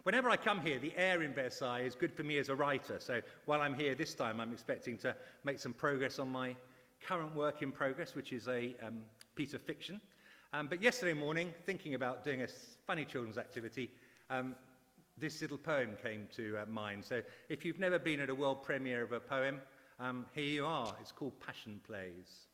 Whenever I come here, the air in Versailles is good for me as a writer. So while I'm here this time, I'm expecting to make some progress on my current work in progress, which is a piece of fiction. But yesterday morning, thinking about doing a funny children's activity, this little poem came to mind. So if you've never been at a world premiere of a poem, here you are. It's called Passion Plays.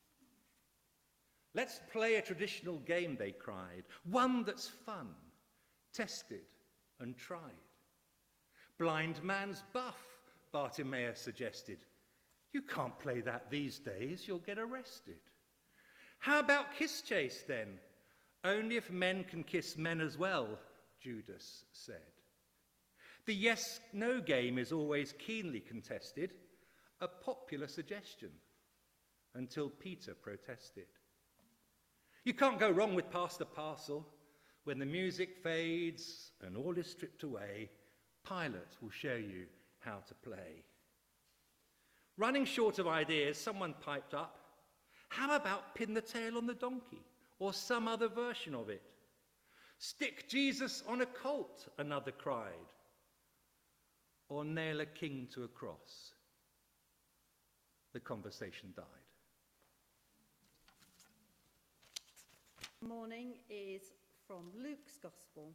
Let's play a traditional game, they cried, one that's fun, tested and tried. Blind man's buff, Bartimaeus suggested. You can't play that these days, you'll get arrested. How about kiss chase then? Only if men can kiss men as well, Judas said. The yes-no game is always keenly contested, a popular suggestion, until Peter protested. You can't go wrong with pass the parcel. When the music fades and all is stripped away, Pilate will show you how to play. Running short of ideas, someone piped up, how about pin the tail on the donkey, or some other version of it? Stick Jesus on a colt, another cried, or nail a king to a cross. The conversation died. Morning is from Luke's Gospel,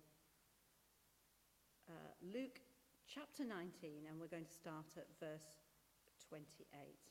Luke chapter 19, and we're going to start at verse 28.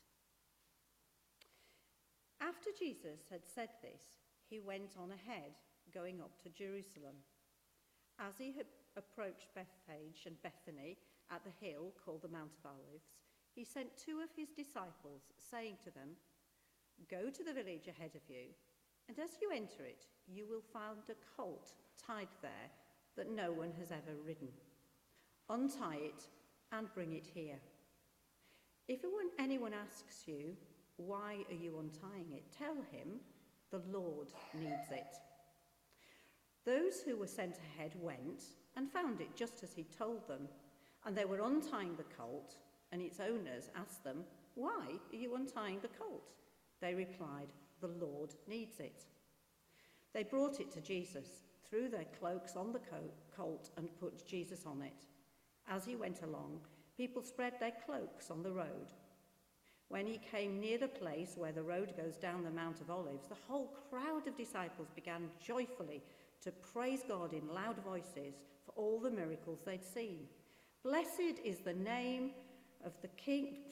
After Jesus had said this, he went on ahead, going up to Jerusalem. As he had approached Bethphage and Bethany at the hill called the Mount of Olives, he sent two of his disciples, saying to them, "Go to the village ahead of you, and as you enter it, you will find a colt tied there that no one has ever ridden. Untie it and bring it here. If anyone asks you, 'Why are you untying it?' tell him, 'The Lord needs it.'" Those who were sent ahead went and found it just as he told them, and they were untying the colt, and its owners asked them, "Why are you untying the colt?" They replied, "The Lord needs it." They brought it to Jesus, threw their cloaks on the colt, and put Jesus on it. As he went along, people spread their cloaks on the road. When he came near the place where the road goes down the Mount of Olives, the whole crowd of disciples began joyfully to praise God in loud voices for all the miracles they'd seen. Blessed is the King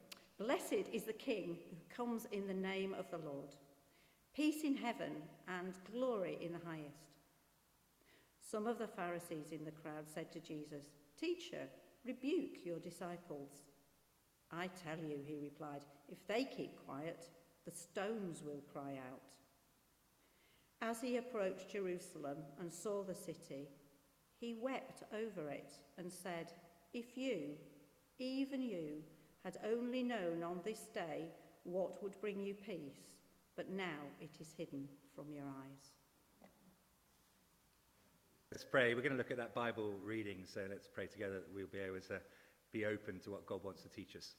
who comes in the name of the Lord. Peace in heaven and glory in the highest. Some of the Pharisees in the crowd said to Jesus, "Teacher, rebuke your disciples." "I tell you," he replied, "if they keep quiet, the stones will cry out." As he approached Jerusalem and saw the city, he wept over it and said, "If you, even you, had only known on this day what would bring you peace, but now it is hidden from your eyes." Let's pray. We're going to look at that Bible reading, so let's pray together that we'll be able to be open to what God wants to teach us.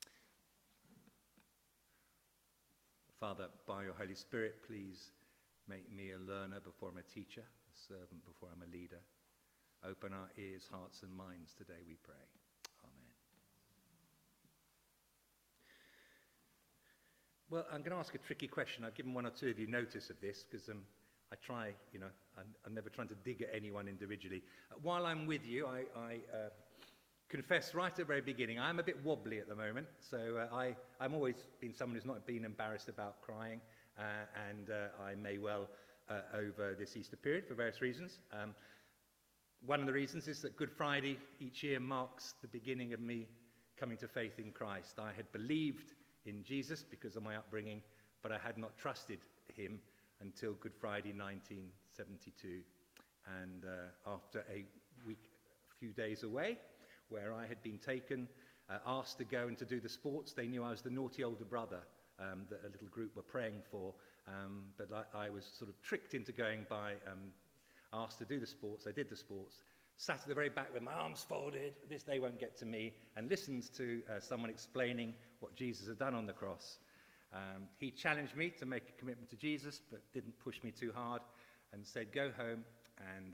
Father, by your Holy Spirit, please make me a learner before I'm a teacher, a servant before I'm a leader. Open our ears, hearts and minds today, we pray. Amen. Well, I'm going to ask a tricky question. I've given one or two of you notice of this because I try, I'm never trying to dig at anyone individually. While I'm with you, I confess right at the very beginning, I'm a bit wobbly at the moment. So I'm always been someone who's not been embarrassed about crying. And I may well over this Easter period for various reasons. One of the reasons is that Good Friday each year marks the beginning of me coming to faith in Christ. I had believed in Jesus because of my upbringing, but I had not trusted him until Good Friday 1972. And after a few days away, where I had been taken, asked to go and to do the sports, they knew I was the naughty older brother that a little group were praying for, but I was sort of tricked into going by, asked to do the sports. I did the sports, sat at the very back with my arms folded, this day won't get to me, and listened to someone explaining what Jesus had done on the cross. He challenged me to make a commitment to Jesus, but didn't push me too hard, and said, "Go home and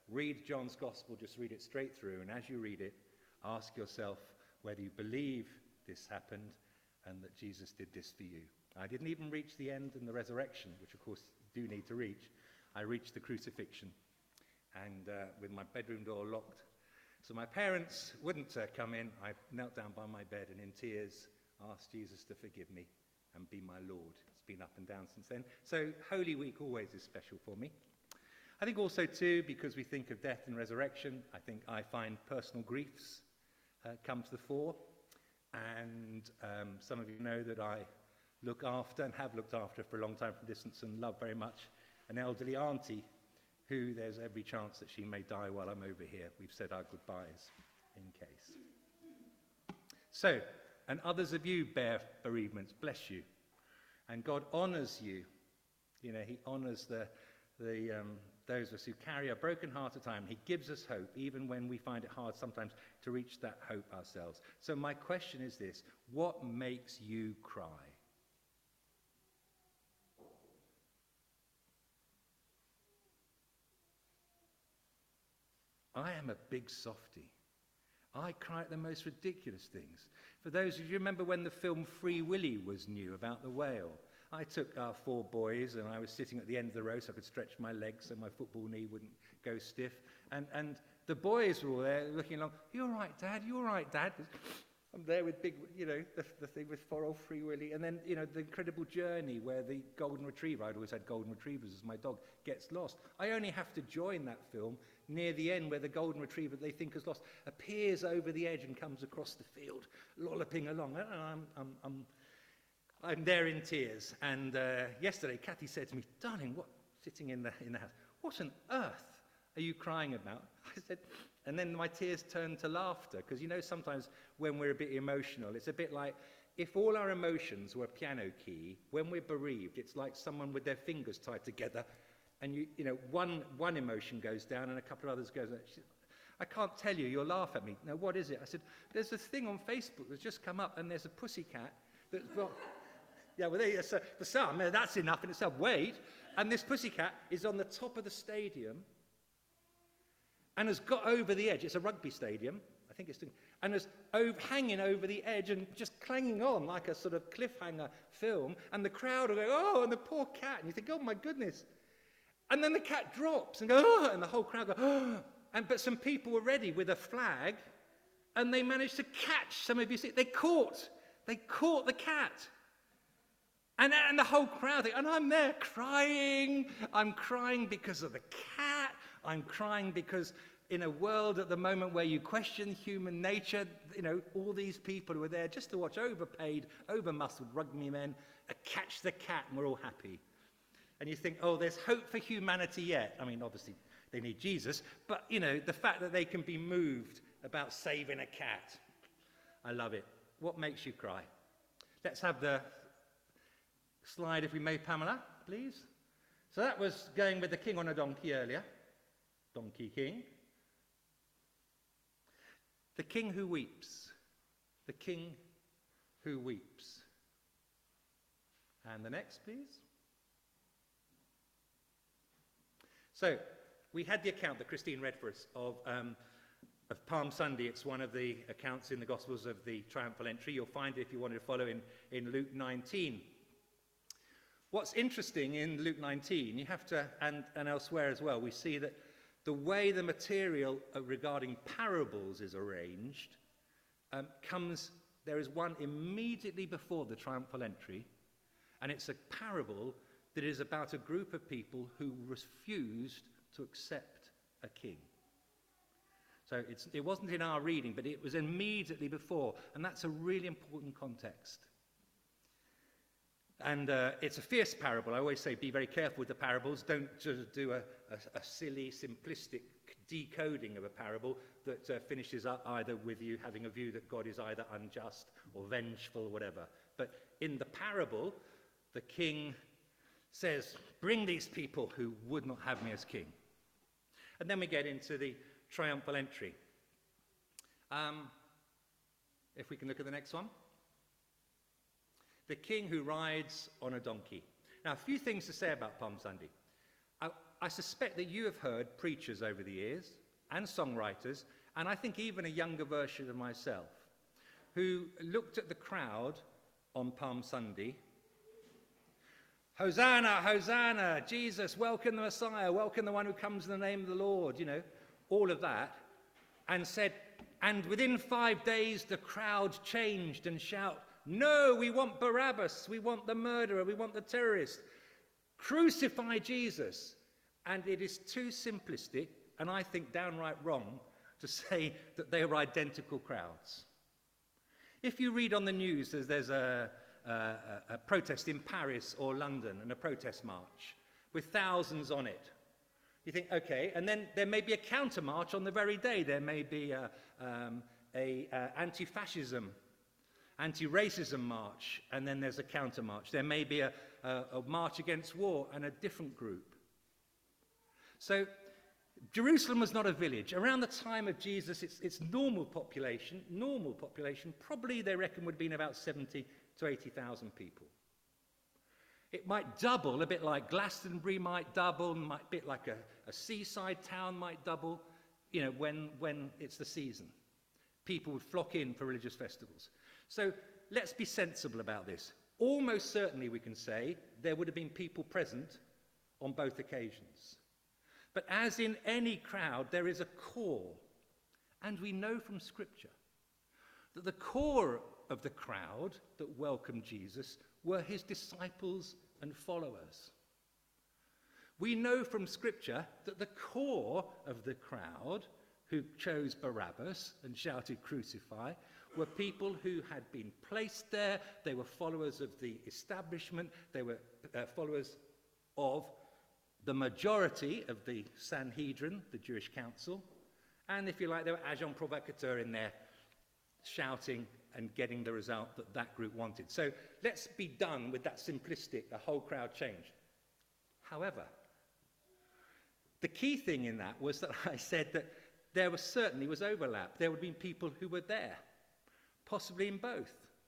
read John's Gospel, just read it straight through, and as you read it, ask yourself whether you believe this happened and that Jesus did this for you. I didn't even reach the end and the resurrection, which of course you do need to reach. I reached the crucifixion, and with my bedroom door locked. So my parents wouldn't come in. I knelt down by my bed and in tears asked Jesus to forgive me and be my Lord. It's been up and down since then. So Holy Week always is special for me. I think also too, because we think of death and resurrection, I find personal griefs come to the fore. And some of you know that I look after and have looked after for a long time from distance and love very much an elderly auntie who there's every chance that she may die while I'm over here. We've said our goodbyes in case. So, and others of you bear bereavements, bless you. And God honours you. You know, he honours those of us who carry a broken heart at a time. He gives us hope, even when we find it hard sometimes to reach that hope ourselves. So my question is this: what makes you cry? I am a big softie. I cry at the most ridiculous things. For those of you remember when the film Free Willy was new about the whale, I took our 4 boys and I was sitting at the end of the row so I could stretch my legs so my football knee wouldn't go stiff. And the boys were all there looking along. You all right, Dad? You all right, Dad? I'm there with big, you know, the thing with poor old Free Willy. And then, you know, the incredible journey where the golden retriever, I'd always had golden retrievers as my dog, gets lost. I only have to join that film near the end where the golden retriever they think is lost appears over the edge and comes across the field, lolloping along. I'm there in tears. And yesterday, Kathy said to me, "Darling, what?" Sitting in the house, "What on earth are you crying about?" I said, and then my tears turned to laughter, because you know sometimes when we're a bit emotional, it's a bit like if all our emotions were a piano key. When we're bereaved, it's like someone with their fingers tied together, and you know one emotion goes down and a couple of others goes up. She said, "I can't tell you. You'll laugh at me." "No, what is it?" I said, "There's this thing on Facebook that's just come up, and there's a pussycat that's got." Yeah, well, for some, that's enough in itself. Wait, and this pussycat is on the top of the stadium and has got over the edge. It's a rugby stadium, I think it's doing, and is hanging over the edge and just clanging on like a sort of cliffhanger film. And the crowd are going, "Oh," and the poor cat. And you think, "Oh my goodness!" And then the cat drops and goes, "Oh," and the whole crowd goes, "Oh!" But some people were ready with a flag, and they managed to catch. Some of you see, they caught the cat. And the whole crowd, and I'm there crying. I'm crying because of the cat. I'm crying because in a world at the moment where you question human nature, you know, all these people who are there just to watch overpaid, over-muscled rugby men catch the cat, and we're all happy. And you think, oh, there's hope for humanity yet. I mean, obviously, they need Jesus. But, you know, the fact that they can be moved about saving a cat. I love it. What makes you cry? Let's have the slide, if we may, Pamela, please. So that was going with the king on a donkey earlier. Donkey King. The king who weeps. The king who weeps. And the next, please. So we had the account that Christine read for us of Palm Sunday. It's one of the accounts in the Gospels of the triumphal entry. You'll find it if you wanted to follow in Luke 19. What's interesting in Luke 19, you have to, and elsewhere as well, we see that the way the material regarding parables is arranged there is one immediately before the triumphal entry, and it's a parable that is about a group of people who refused to accept a king. So it wasn't in our reading, but it was immediately before, and that's a really important context. And it's a fierce parable. I always say be very careful with the parables. Don't just do a silly, simplistic decoding of a parable that finishes up either with you having a view that God is either unjust or vengeful or whatever. But in the parable, the king says, "Bring these people who would not have me as king." And then we get into the triumphal entry. If we can look at the next one. The king who rides on a donkey. Now, a few things to say about Palm Sunday. I suspect that you have heard preachers over the years, and songwriters, and I think even a younger version of myself, who looked at the crowd on Palm Sunday. Hosanna, Hosanna, Jesus, welcome the Messiah, welcome the one who comes in the name of the Lord, all of that, and said, and within 5 days the crowd changed and shout, no, we want Barabbas, we want the murderer, we want the terrorist, crucify Jesus. And it is too simplistic, and I think downright wrong, to say that they were identical crowds. If you read on the news, there's a protest in Paris or London, and a protest march with thousands on it. You think, okay, and then there may be a counter-march on the very day. There may be a anti-fascism, anti-racism march, and then there's a counter-march. There may be a march against war and a different group. So Jerusalem was not a village. Around the time of Jesus, its normal population, probably they reckon would have been about 70 to 80,000 people. It might double, a bit like Glastonbury might double, a bit like a seaside town might double, when it's the season. People would flock in for religious festivals. So let's be sensible about this. Almost certainly we can say there would have been people present on both occasions. But as in any crowd, there is a core. And we know from Scripture that the core of the crowd that welcomed Jesus were his disciples and followers. We know from Scripture that the core of the crowd who chose Barabbas and shouted, crucify, were people who had been placed there. They were followers of the establishment. They were followers of the majority of the Sanhedrin, the Jewish council. And if you like, they were agents provocateurs in there, shouting and getting the result that group wanted. So let's be done with that simplistic, the whole crowd changed. However, the key thing in that was that I said that there was certainly was overlap. There would have been people who were there, possibly in both.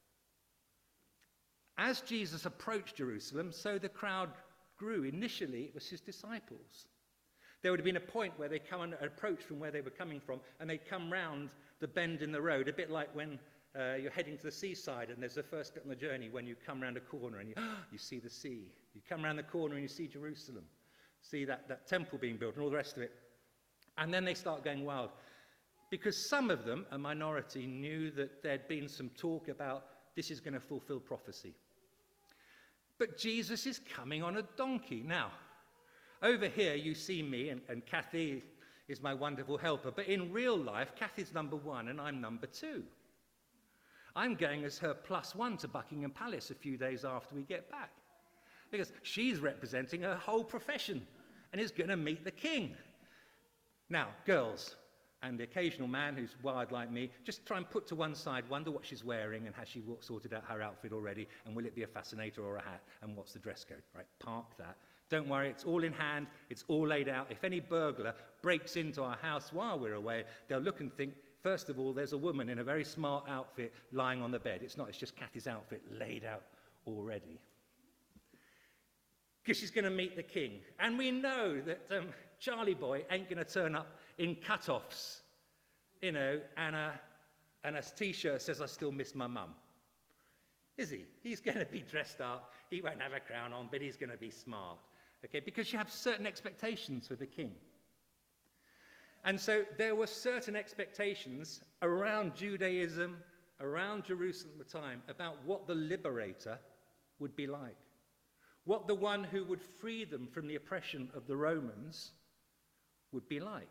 As Jesus approached Jerusalem, so the crowd grew. Initially, it was his disciples. There would have been a point where they come and approach from where they were coming from, and they'd come round the bend in the road, a bit like when you're heading to the seaside, and there's the first bit on the journey when you come round a corner and you see the sea. You come round the corner and you see Jerusalem, see that temple being built and all the rest of it. And then they start going wild. Because some of them, a minority, knew that there'd been some talk about this is going to fulfill prophecy. But Jesus is coming on a donkey. Now, over here you see me, and Kathy is my wonderful helper. But in real life, Kathy's number one and I'm number two. I'm going as her +1 to Buckingham Palace a few days after we get back. Because she's representing her whole profession and is going to meet the king. Now, girls, and the occasional man who's wild like me, just try and put to one side, wonder what she's wearing and has she sorted out her outfit already, and will it be a fascinator or a hat, and what's the dress code, right? Park that. Don't worry, it's all in hand, it's all laid out. If any burglar breaks into our house while we're away, they'll look and think, first of all, there's a woman in a very smart outfit lying on the bed. It's not, it's just Kathy's outfit laid out already. Because she's going to meet the king. And we know that Charlie boy ain't going to turn up in cut-offs, and a T-shirt says, I still miss my mum. Is he? He's going to be dressed up. He won't have a crown on, but he's going to be smart. Okay, because you have certain expectations for the king. And so there were certain expectations around Judaism, around Jerusalem at the time, about what the liberator would be like. What the one who would free them from the oppression of the Romans would be like.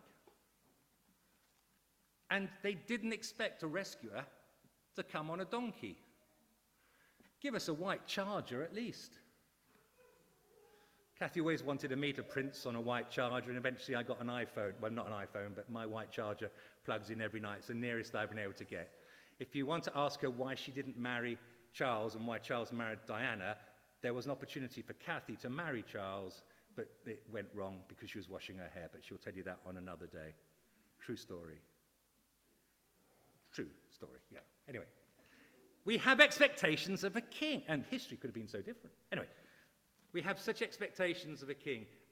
And they didn't expect a rescuer to come on a donkey. Give us a white charger at least. Kathy always wanted to meet a prince on a white charger, and eventually I got an iPhone. Well, not an iPhone, but my white charger plugs in every night. It's the nearest I've been able to get. If you want to ask her why she didn't marry Charles and why Charles married Diana, there was an opportunity for Kathy to marry Charles, but it went wrong because she was washing her hair. But she'll tell you that on another day. True story. True story, yeah. Anyway, we have expectations of a king, and history could have been so different. Anyway, we have such expectations of a king,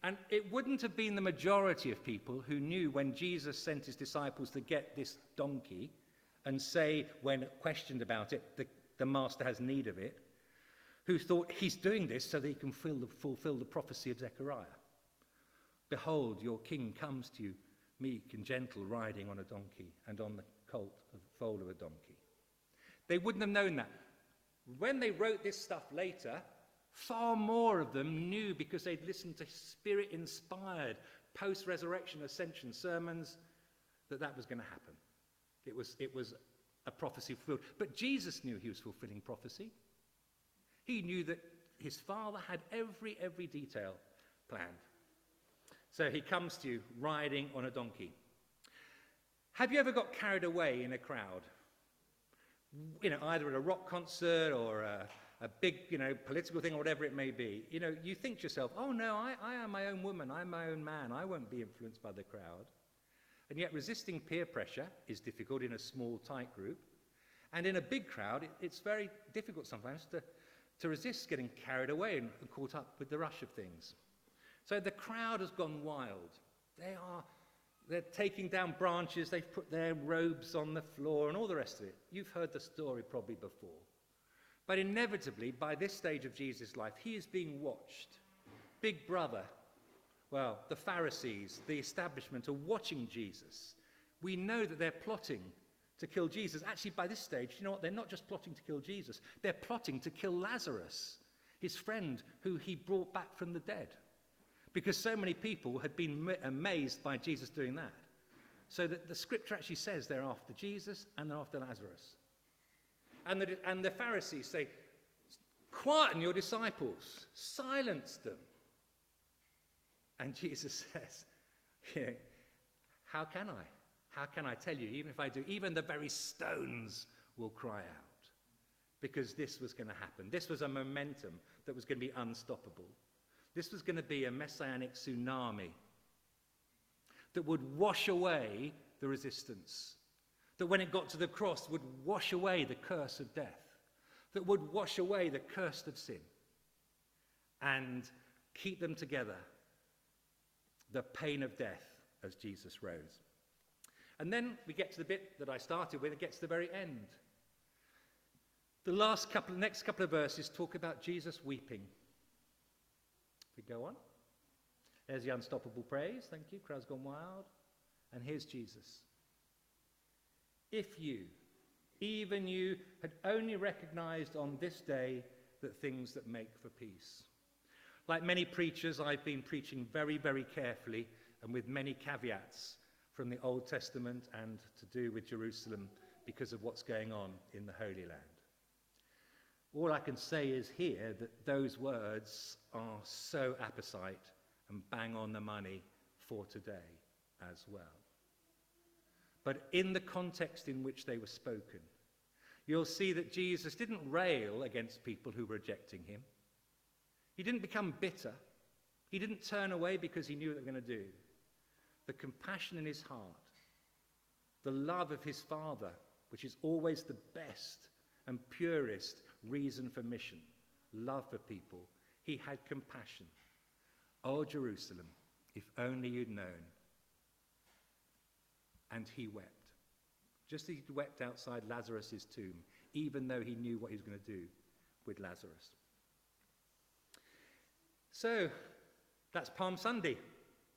And it wouldn't have been the majority of people who knew when Jesus sent his disciples to get this donkey and say, when questioned about it, the master has need of it, who thought he's doing this so that he can fulfill the prophecy of Zechariah. Behold, your king comes to you, meek and gentle, riding on a donkey and on the colt, the foal of a donkey. They wouldn't have known that. When they wrote this stuff later, far more of them knew, because they'd listened to Spirit-inspired post-resurrection ascension sermons, that was going to happen. It was a prophecy fulfilled. But Jesus knew he was fulfilling prophecy. He knew that his Father had every detail planned. So he comes to you riding on a donkey. Have you ever got carried away in a crowd? Either at a rock concert or a big, political thing or whatever it may be. You think to yourself, oh no, I am my own woman, I'm my own man, I won't be influenced by the crowd. And yet resisting peer pressure is difficult in a small, tight group. And in a big crowd, it's very difficult sometimes to resist getting carried away and caught up with the rush of things. So the crowd has gone wild. They're taking down branches, they've put their robes on the floor and all the rest of it. You've heard the story probably before. But inevitably, by this stage of Jesus' life, he is being watched. Big Brother, the Pharisees, the establishment are watching Jesus. We know that they're plotting to kill Jesus. Actually, by this stage, you know what? They're not just plotting to kill Jesus. They're plotting to kill Lazarus, his friend who he brought back from the dead. Because so many people had been amazed by Jesus doing that. So that the scripture actually says they're after Jesus and they're after Lazarus. And the Pharisees say, quieten your disciples, silence them. And Jesus says, how can I? How can I tell you? Even if I do, even the very stones will cry out. Because this was going to happen. This was a momentum that was going to be unstoppable. This was going to be a messianic tsunami that would wash away the resistance. That when it got to the cross would wash away the curse of death. That would wash away the curse of sin. And keep them together. The pain of death as Jesus rose. And then we get to the bit that I started with. It gets to the very end. The next couple of verses talk about Jesus weeping. We go on. There's the unstoppable praise. Thank you. Crowd's gone wild. And here's Jesus. If you, even you, had only recognized on this day the things that make for peace. Like many preachers, I've been preaching very, very carefully and with many caveats from the Old Testament and to do with Jerusalem because of what's going on in the Holy Land. All I can say is here that those words are so apposite and bang on the money for today as well. But in the context in which they were spoken, you'll see that Jesus didn't rail against people who were rejecting him. He didn't become bitter. He didn't turn away because he knew what they were going to do. The compassion in his heart, the love of his Father, which is always the best and purest reason for mission, love for people. He had compassion. Oh, Jerusalem, if only you'd known. And he wept. Just as he wept outside Lazarus' tomb, even though he knew what he was going to do with Lazarus. So, that's Palm Sunday.